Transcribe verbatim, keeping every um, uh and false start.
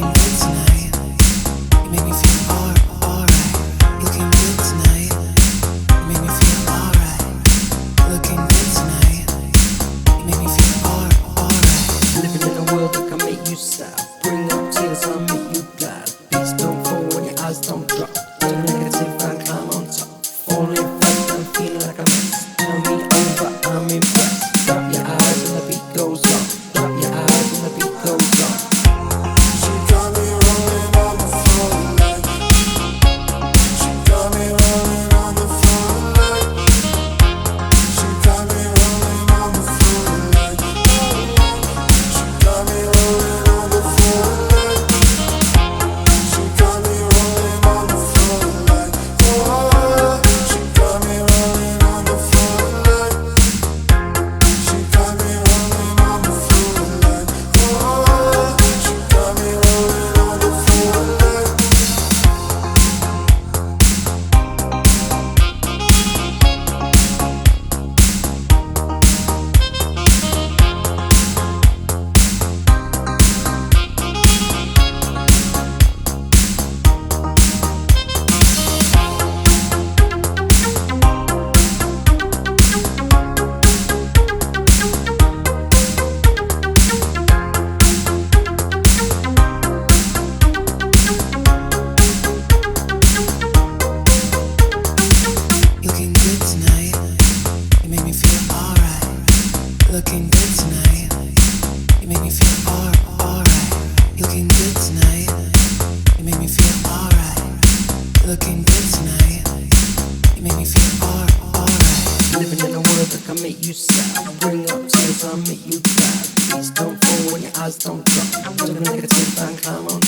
good tonight. You make me feel all, alright. Looking good tonight. You make me feel alright. Looking good tonight. You make me feel all, alright. Living in a world that can make you sad, bring up tears and make you glad. Beats don't fall when your eyes don't drop. Turn negative and climb on top. Falling fast and feeling like a mess. Tell me over, I'm impressed. Drop your eyes and the beat goes on. Drop your eyes and the beat goes on. She got me rolling on the floor tonight. She got me rolling on the floor tonight. She got me rolling on the floor tonight. She got me rolling on the floor tonight. She got me rolling on the floor tonight. Oh, she got me rolling on the floor tonight. She got me rolling on the floor tonight. Oh, she got me rolling on the floor tonight. Looking good tonight. You make me feel alright. Looking good tonight. You make me feel all, alright. Looking good tonight. You make me feel alright. Looking good tonight. You make me feel all, alright. Living in a world that can make you sad, bring up tears and make you glad. Beats don't fall when your eyes don't drop. Turn negative and climb on